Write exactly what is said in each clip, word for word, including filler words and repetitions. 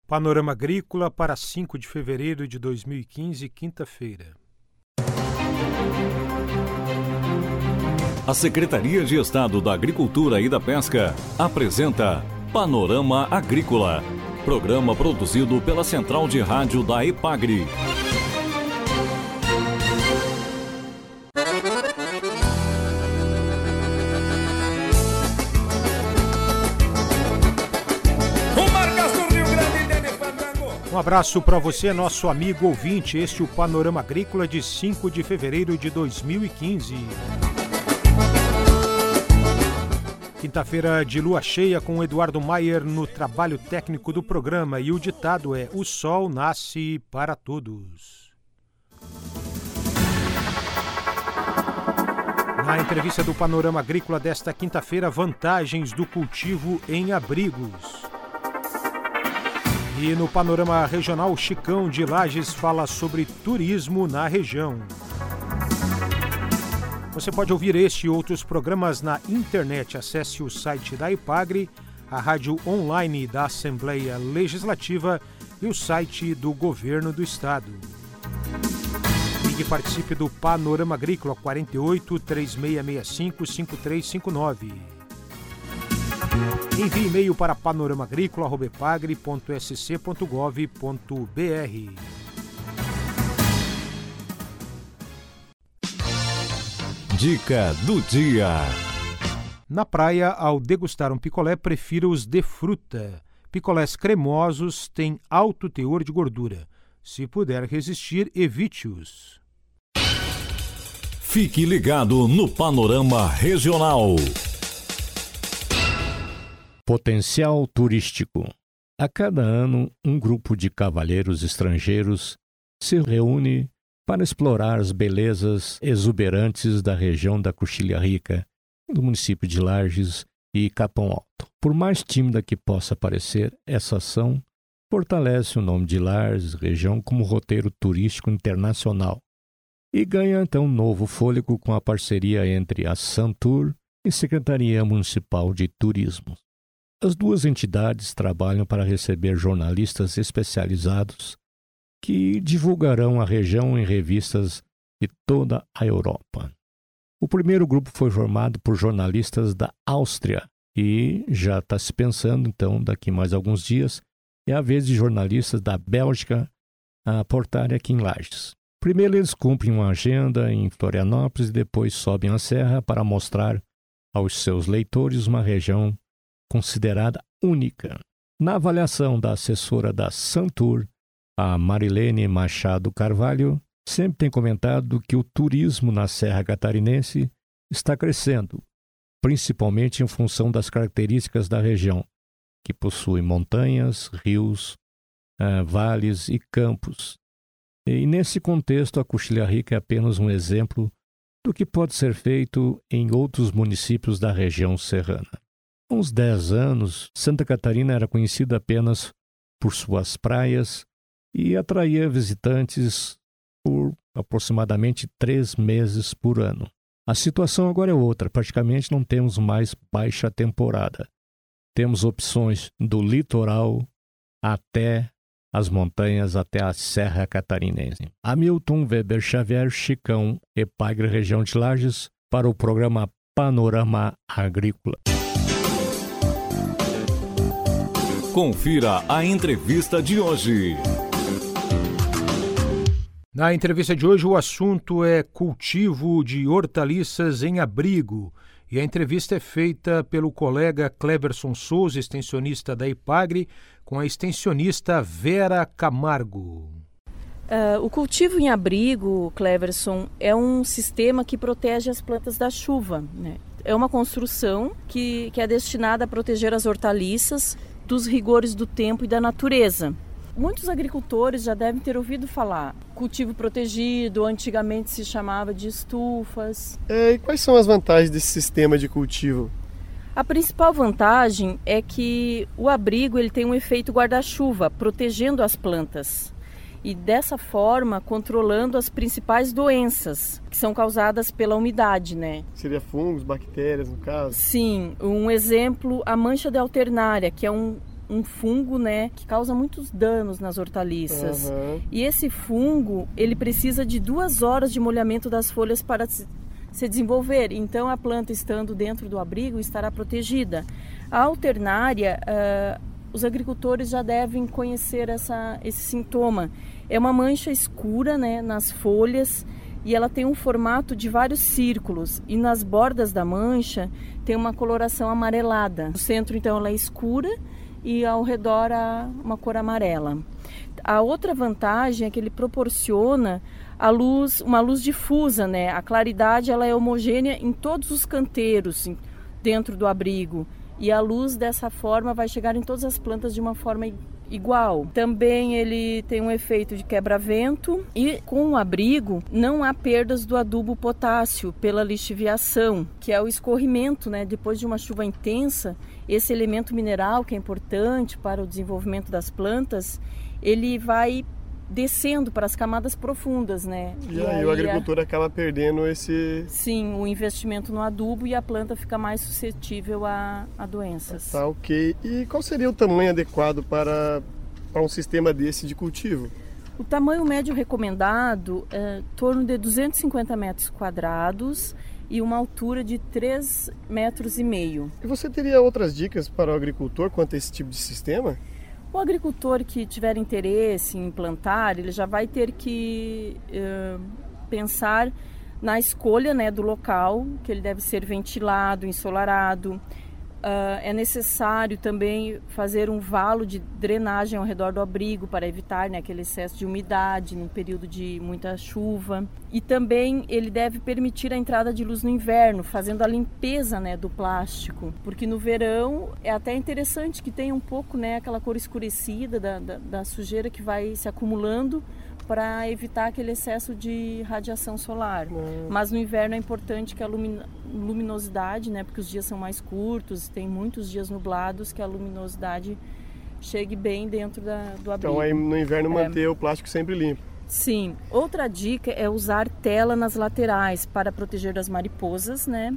Panorama Agrícola para cinco de fevereiro de dois mil e quinze, quinta-feira. A Secretaria de Estado da Agricultura e da Pesca apresenta Panorama Agrícola, programa produzido pela Central de Rádio da EPAGRE. Um abraço para você, nosso amigo ouvinte. Este é o Panorama Agrícola de cinco de fevereiro de dois mil e quinze. Quinta-feira de lua cheia com o Eduardo Maier no trabalho técnico do programa, e o ditado é: o sol nasce para todos. Na entrevista do Panorama Agrícola desta quinta-feira, vantagens do cultivo em abrigos. E no Panorama Regional, Chicão de Lages fala sobre turismo na região. Você pode ouvir este e outros programas na internet. Acesse o site da EPAGRE, a rádio online da Assembleia Legislativa e o site do Governo do Estado. Ligue e participe do Panorama Agrícola quarenta e oito, três seis seis cinco, cinco três cinco nove. Envie e-mail para panoramaagrícola arroba epagre ponto s c ponto gov ponto b r. Dica do dia. Na praia, ao degustar um picolé, prefira os de fruta. Picolés cremosos têm alto teor de gordura. Se puder resistir, evite-os. Fique ligado no Panorama Regional. Potencial turístico. A cada ano, um grupo de cavalheiros estrangeiros se reúne para explorar as belezas exuberantes da região da Coxilha Rica, do município de Lages e Capão Alto. Por mais tímida que possa parecer, essa ação fortalece o nome de Lages, região, como roteiro turístico internacional e ganha então novo fôlego com a parceria entre a Santur e Secretaria Municipal de Turismo. As duas entidades trabalham para receber jornalistas especializados que divulgarão a região em revistas de toda a Europa. O primeiro grupo foi formado por jornalistas da Áustria e já está se pensando, então, daqui mais alguns dias, é a vez de jornalistas da Bélgica a aportarem aqui em Lages. Primeiro eles cumprem uma agenda em Florianópolis e depois sobem a serra para mostrar aos seus leitores uma região considerada única. Na avaliação da assessora da Santur, a Marilene Machado Carvalho, sempre tem comentado que o turismo na Serra Catarinense está crescendo, principalmente em função das características da região, que possui montanhas, rios, uh, vales e campos. E nesse contexto, a Coxilha Rica é apenas um exemplo do que pode ser feito em outros municípios da região serrana. Há uns dez anos, Santa Catarina era conhecida apenas por suas praias e atraía visitantes por aproximadamente três meses por ano. A situação agora é outra, praticamente não temos mais baixa temporada. Temos opções do litoral até as montanhas, até a Serra Catarinense. Hamilton Weber Xavier, Chicão, EPAGRE, região de Lages, para o programa Panorama Agrícola. Confira a entrevista de hoje. Na entrevista de hoje, o assunto é cultivo de hortaliças em abrigo. E a entrevista é feita pelo colega Cleverson Souza, extensionista da EPAGRE, com a extensionista Vera Camargo. Uh, o cultivo em abrigo, Cleverson, é um sistema que protege as plantas da chuva, né? É uma construção que, que é destinada a proteger as hortaliças dos rigores do tempo e da natureza. Muitos agricultores já devem ter ouvido falar. Cultivo protegido, antigamente se chamava de estufas. É, e quais são as vantagens desse sistema de cultivo? A principal vantagem é que o abrigo ele tem um efeito guarda-chuva, protegendo as plantas. E dessa forma, controlando as principais doenças que são causadas pela umidade, né? Seria fungos, bactérias, no caso? Sim, um exemplo, a mancha de alternária, que é um um fungo, né, que causa muitos danos nas hortaliças. Uhum. E esse fungo, ele precisa de duas horas de molhamento das folhas para se, se desenvolver. Então, a planta estando dentro do abrigo estará protegida. A alternária, uh, os agricultores já devem conhecer essa, esse sintoma. É uma mancha escura, né, nas folhas, e ela tem um formato de vários círculos, e nas bordas da mancha tem uma coloração amarelada. No centro, então, ela é escura e ao redor há uma cor amarela. A outra vantagem é que ele proporciona a luz, uma luz difusa, né? A claridade ela é homogênea em todos os canteiros dentro do abrigo, e a luz dessa forma vai chegar em todas as plantas de uma forma igual. Também ele tem um efeito de quebra-vento, e com o abrigo não há perdas do adubo potássio pela lixiviação, que é o escorrimento, né? Depois de uma chuva intensa, esse elemento mineral que é importante para o desenvolvimento das plantas, ele vai descendo para as camadas profundas, né? E, e aí, aí o agricultor a... acaba perdendo esse... Sim, o investimento no adubo, e a planta fica mais suscetível a, a doenças. Tá, ok. E qual seria o tamanho adequado para, para um sistema desse de cultivo? O tamanho médio recomendado é em torno de duzentos e cinquenta metros quadrados e uma altura de três metros e meio. E você teria outras dicas para o agricultor quanto a esse tipo de sistema? O agricultor que tiver interesse em implantar, ele já vai ter que uh, pensar na escolha, né, do local, que ele deve ser ventilado, ensolarado. Uh, é necessário também fazer um valo de drenagem ao redor do abrigo para evitar, né, aquele excesso de umidade no período de muita chuva. E também ele deve permitir a entrada de luz no inverno, fazendo a limpeza, né, do plástico. Porque no verão é até interessante que tenha um pouco, né, aquela cor escurecida da, da, da sujeira que vai se acumulando, para evitar aquele excesso de radiação solar. Hum. Mas no inverno é importante que a luminosidade, né, porque os dias são mais curtos, tem muitos dias nublados, que a luminosidade chegue bem dentro da, do abrigo. Então aí no inverno manter é. o plástico sempre limpo. Sim. Outra dica é usar tela nas laterais para proteger das mariposas, né?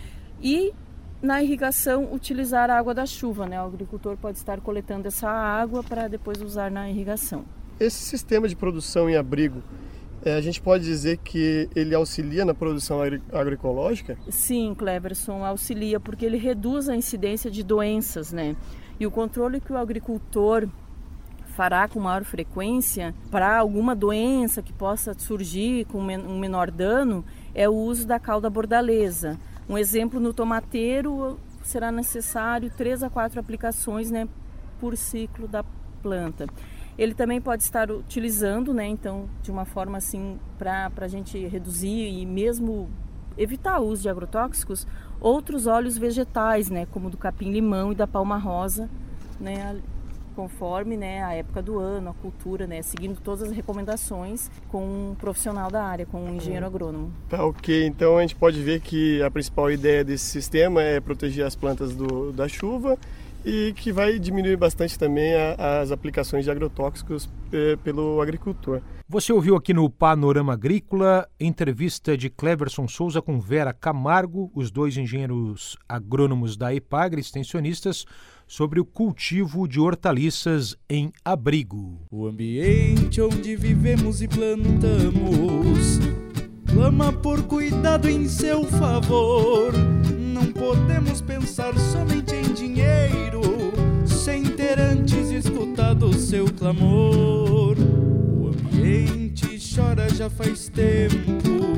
E na irrigação utilizar a água da chuva, né? O agricultor pode estar coletando essa água para depois usar na irrigação. Esse sistema de produção em abrigo, é, a gente pode dizer que ele auxilia na produção agri- agroecológica? Sim, Cleverson, auxilia, porque ele reduz a incidência de doenças, né? E o controle que o agricultor fará com maior frequência para alguma doença que possa surgir com um menor dano é o uso da cauda bordaleza. Um exemplo, no tomateiro será necessário três a quatro aplicações, né, por ciclo da planta. Ele também pode estar utilizando, né, então, de uma forma assim, para a gente reduzir e mesmo evitar o uso de agrotóxicos, outros óleos vegetais, né, como do capim-limão e da palma-rosa, né, conforme, né, a época do ano, a cultura, né, seguindo todas as recomendações com um profissional da área, com um engenheiro agrônomo. Tá, ok. Então a gente pode ver que a principal ideia desse sistema é proteger as plantas do, da chuva, e que vai diminuir bastante também a, as aplicações de agrotóxicos eh, pelo agricultor. Você ouviu aqui no Panorama Agrícola entrevista de Cleverson Souza com Vera Camargo, os dois engenheiros agrônomos da EPAGRE, extensionistas, sobre o cultivo de hortaliças em abrigo. O ambiente onde vivemos e plantamos clama por cuidado em seu favor. Não podemos pensar somente em dinheiro sem ter antes escutado seu clamor. O ambiente chora já faz tempo,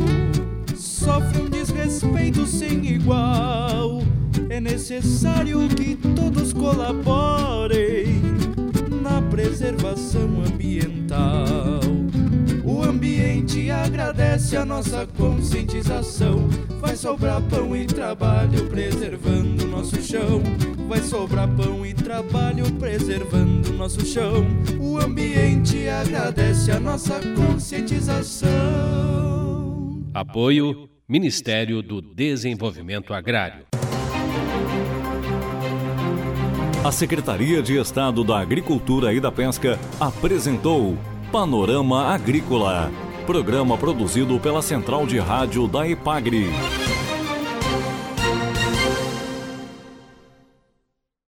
sofre um desrespeito sem igual. É necessário que todos colaborem na preservação ambiental. O ambiente agradece a nossa conscientização. Vai sobrar pão e trabalho preservando nosso chão. Vai sobrar pão e trabalho preservando nosso chão. O ambiente agradece a nossa conscientização. Apoio Ministério do Desenvolvimento Agrário. A Secretaria de Estado da Agricultura e da Pesca apresentou Panorama Agrícola, programa produzido pela Central de Rádio da EPAGRE.